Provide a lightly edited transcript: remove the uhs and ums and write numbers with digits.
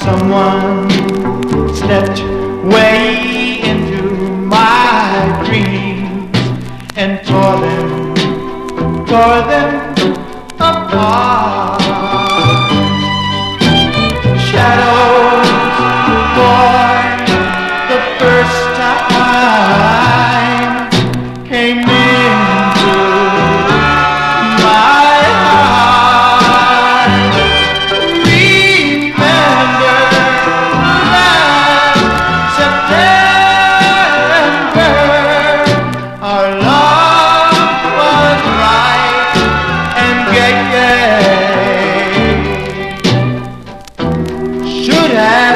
Someone stepped way into my dreams and tore them apart. Shadows, for the first time, came into my heart. Remember last September, our love was right and gay. Should have